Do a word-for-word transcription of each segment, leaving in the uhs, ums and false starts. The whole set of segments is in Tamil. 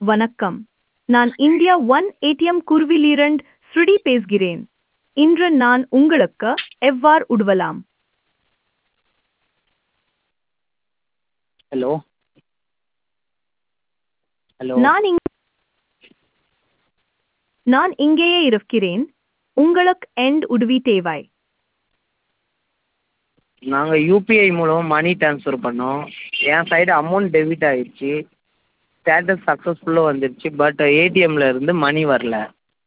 வணக்கம். நான் இந்தியா ஒன் ஏடிஎம் குருவிலிருந்து ஸ்ருதி பேசுகிறேன். இன்று நான் உங்களுக்கு எவ்வாறு உதவலாம்? ஹலோ ஹலோ நான் இங் நான் இங்கேயே இருக்கிறேன். உங்களுக்கு எந்த உதவி தேவை? நாங்கள் யூபிஐ மூலம் மணி ட்ரான்ஸ்ஃபர் பண்ணோம். என் சைடு அமௌண்ட் டெபிட் ஆகிடுச்சி. ஸ்டேட்டஸ் சக்ஸஸ்ஃபுல்லாக வந்துடுச்சு. பட் ஏடிஎம்மில் இருந்து மணி வரல.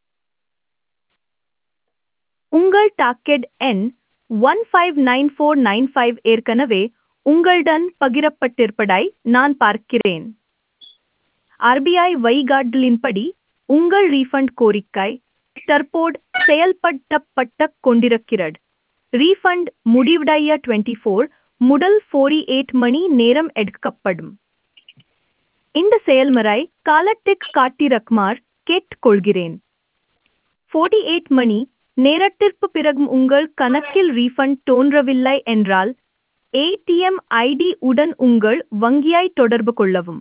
உங்கள் டாக்கெட் எண் one five nine four nine five ஏற்கனவே உங்களுடன் பகிரப்பட்டிருப்பதை நான் பார்க்கிறேன். ஆர்பிஐ வழிகாட்டலின்படி உங்கள் ரீஃபண்ட் கோரிக்கை தற்போது செயல்படுத்தப்பட்டு கொண்டிருக்கிறது. ரீஃபண்ட் முடிவடைய டுவெண்ட்டி ஃபோர் முதல் ஃபோர்ட்டி எயிட் மணி நேரம் எடுக்கப்படும். இந்த செயல்முறை காலத்திற்கு காத்திருக்குமாறு கேட்டுக்கொள்கிறேன். ஃபோர்ட்டி எயிட் மணி நேரத்திற்கு பிறகு உங்கள் கணக்கில் ரீஃபண்ட் தோன்றவில்லை என்றால் ஏடிஎம் ஐடி உடன் உங்கள் வங்கியை தொடர்பு கொள்ளவும்.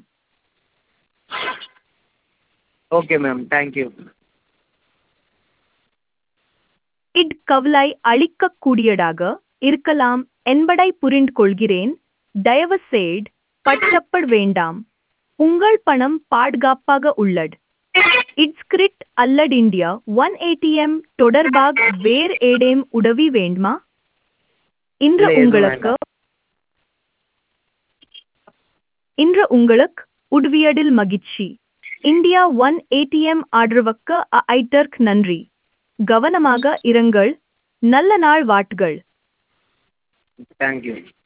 Okay ma'am, thank you. இது கவலை அளிக்கக்கூடியதாக இருக்கலாம் என்பதை புரிந்து கொள்கிறேன். தயவுசெய்து பதட்டப்பட வேண்டாம். உங்கள் பணம் பாதுகாப்பாக உள்ளது. இட்ஸ்கிரிப்ட் அல்லது இந்தியா ஒன் ஏடிஎம் தொடர்பாக வேறு ஏதேனும் உதவி வேண்டுமா? இன்று இல்லை, எதுவும் உங்களுக்கு வேண்டாம். இன்று உங்களுக்கு உதவியதில் மகிழ்ச்சி. இந்தியா ஒன் ஏடிஎம் ஆதரவுக்கு ஐட்டர்க் நன்றி. கவனமாக இருங்கள். நல்ல நாள் வாழ்த்துகள். தேங்க்யூ.